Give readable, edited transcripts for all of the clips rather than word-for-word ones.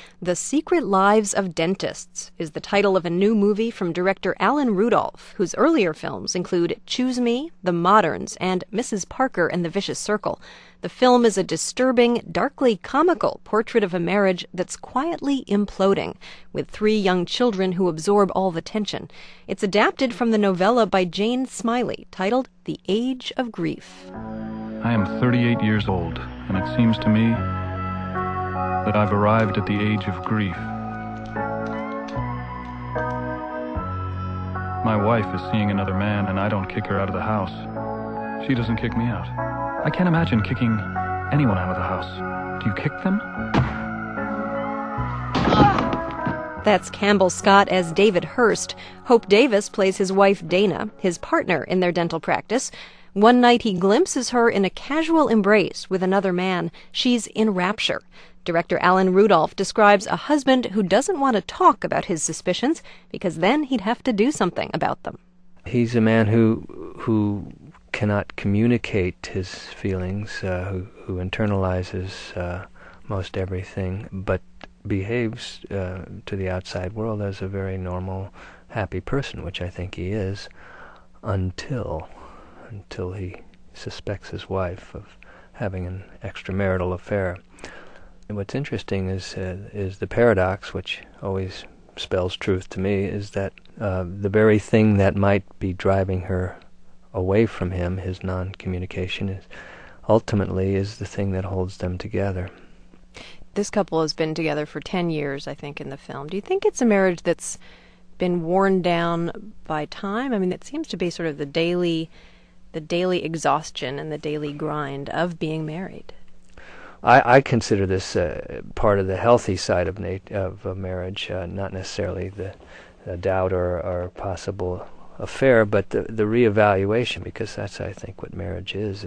The Secret Lives of Dentists is the title of a new movie from director Alan Rudolph, whose earlier films include Choose Me, The Moderns, and Mrs. Parker and the Vicious Circle. The film is a disturbing, darkly comical portrait of a marriage that's quietly imploding, with 3 young children who absorb all the tension. It's adapted from the novella by Jane Smiley, titled The Age of Grief. I am 38 years old, and it seems to me that I've arrived at the age of grief. My wife is seeing another man, and I don't kick her out of the house. She doesn't kick me out. I can't imagine kicking anyone out of the house. Do you kick them? That's Campbell Scott as David Hurst. Hope Davis plays his wife Dana, his partner in their dental practice. One night he glimpses her in a casual embrace with another man. She's in rapture. Director Alan Rudolph describes a husband who doesn't want to talk about his suspicions because then he'd have to do something about them. He's a man who cannot communicate his feelings, who internalizes most everything, but behaves to the outside world as a very normal, happy person, which I think he is, until he suspects his wife of having an extramarital affair. And what's interesting is the paradox, which always spells truth to me, is that the very thing that might be driving her away from him, his non-communication, ultimately is the thing that holds them together. This couple has been together for 10 years, I think, in the film. Do you think it's a marriage that's been worn down by time? I mean, it seems to be sort of the daily exhaustion and the daily grind of being married. I consider this part of the healthy side of marriage, not necessarily the doubt or possible affair, but the reevaluation, because that's, I think, what marriage is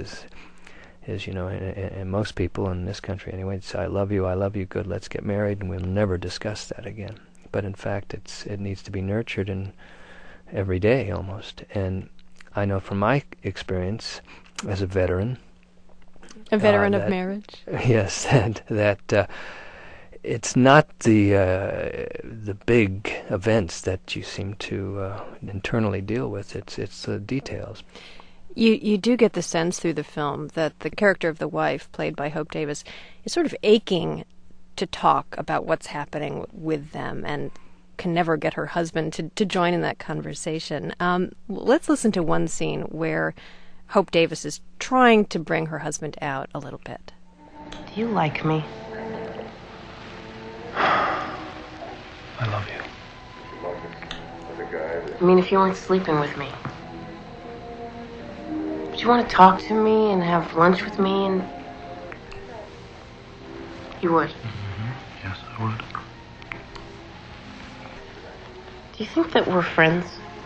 and most people in this country anyway, say, I love you, good, let's get married, and we'll never discuss that again. But in fact, it needs to be nurtured in every day almost. And I know from my experience as a veteran, of marriage? Yes, that it's not the big events that you seem to internally deal with. It's the details. You do get the sense through the film that the character of the wife, played by Hope Davis, is sort of aching to talk about what's happening with them and can never get her husband to join in that conversation. Let's listen to one scene where Hope Davis is trying to bring her husband out a little bit. Do you like me? I love you. I mean, if you weren't sleeping with me. Would you want to talk to me and have lunch with me and... You would? Mm-hmm. Yes, I would. Do you think that we're friends?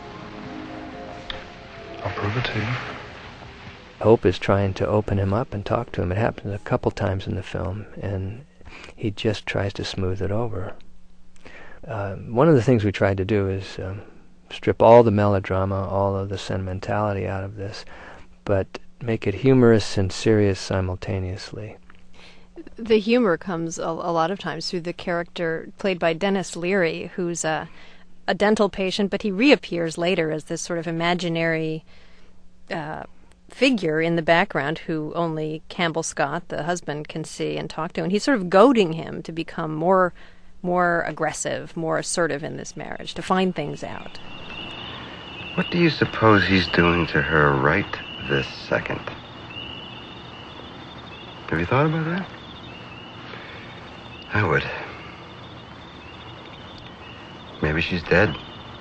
I'll prove it to you. Hope is trying to open him up and talk to him. It happens a couple times in the film, and he just tries to smooth it over. One of the things we tried to do is strip all the melodrama, all of the sentimentality out of this, but make it humorous and serious simultaneously. The humor comes a lot of times through the character played by Dennis Leary, who's a dental patient, but he reappears later as this sort of imaginary figure in the background who only Campbell Scott, the husband, can see and talk to. And he's sort of goading him to become more aggressive, more assertive in this marriage, to find things out. What do you suppose he's doing to her right this second? Have you thought about that? I would. Maybe she's dead.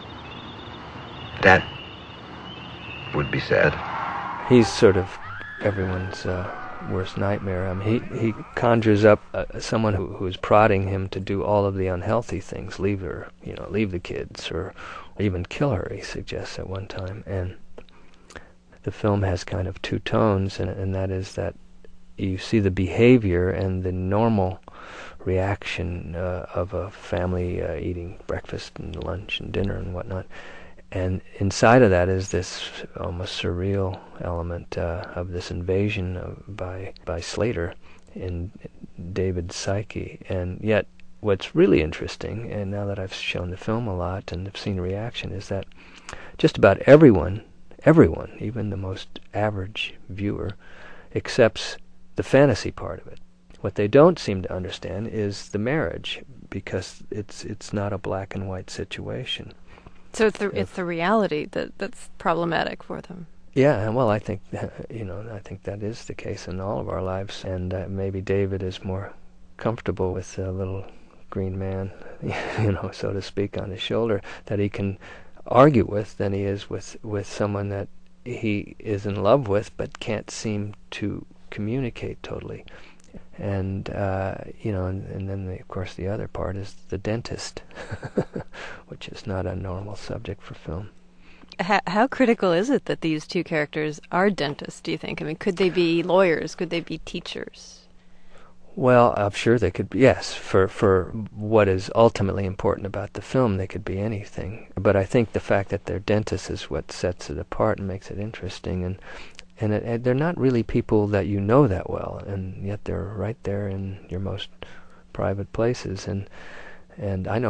That would be sad. He's sort of everyone's worst nightmare. I mean, he conjures up someone who is prodding him to do all of the unhealthy things, leave her, leave the kids, or even kill her, he suggests at one time. And the film has kind of two tones, and that is that you see the behavior and the normal reaction of a family eating breakfast and lunch and dinner and whatnot. And inside of that is this almost surreal element of this invasion by Slater in David's psyche. And yet what's really interesting, and now that I've shown the film a lot and have seen reaction, is that just about everyone, even the most average viewer, accepts the fantasy part of it. What they don't seem to understand is the marriage, because it's not a black and white situation. So it's the reality that's problematic for them. Yeah, well, I think I think that is the case in all of our lives, and maybe David is more comfortable with a little green man, so to speak, on his shoulder that he can argue with than he is with someone that he is in love with but can't seem to communicate totally. And and then of course the other part is the dentist, which is not a normal subject for film. How critical is it that these two characters are dentists, do you think? I mean, could they be lawyers? Could they be teachers? Well, I'm sure they could be, yes. For what is ultimately important about the film, they could be anything. But I think the fact that they're dentists is what sets it apart and makes it interesting. And they're not really people that you know that well, and yet they're right there in your most private places. And I know,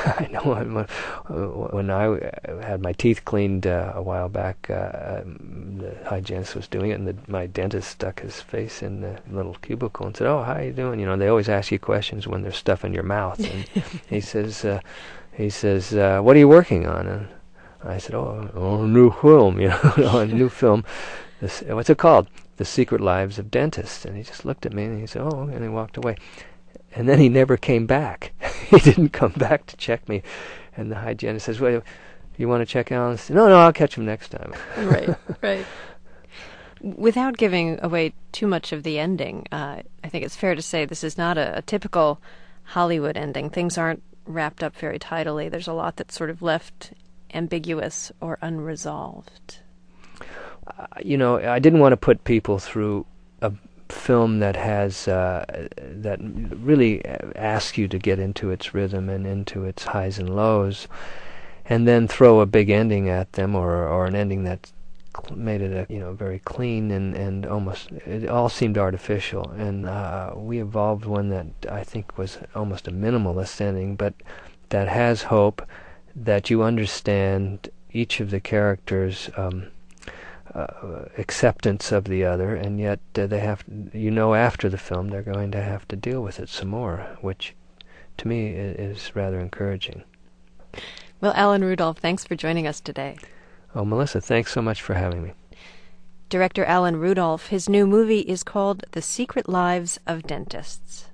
when I had my teeth cleaned a while back, the hygienist was doing it, and my dentist stuck his face in the little cubicle and said, "Oh, how you doing?" They always ask you questions when there's stuff in your mouth. And he says, "What are you working on?" And I said, "Oh, a new film, a new film. What's it called? The Secret Lives of Dentists." And he just looked at me and he said, "Oh," and he walked away. And then he never came back. He didn't come back to check me. And the hygienist says, "Well, you want to check Alan?" I said, No, I'll catch him next time. Right. Without giving away too much of the ending, I think it's fair to say this is not a typical Hollywood ending. Things aren't wrapped up very tidily. There's a lot that's sort of left ambiguous or unresolved. I didn't want to put people through a film that has that really asks you to get into its rhythm and into its highs and lows, and then throw a big ending at them, or an ending that made it very clean and almost, it all seemed artificial. And we evolved one that I think was almost a minimalist ending, but that has hope, that you understand each of the characters' acceptance of the other, and yet they have, after the film they're going to have to deal with it some more, which to me is rather encouraging. Well, Alan Rudolph, thanks for joining us today. Oh, Melissa, thanks so much for having me. Director Alan Rudolph, his new movie is called The Secret Lives of Dentists.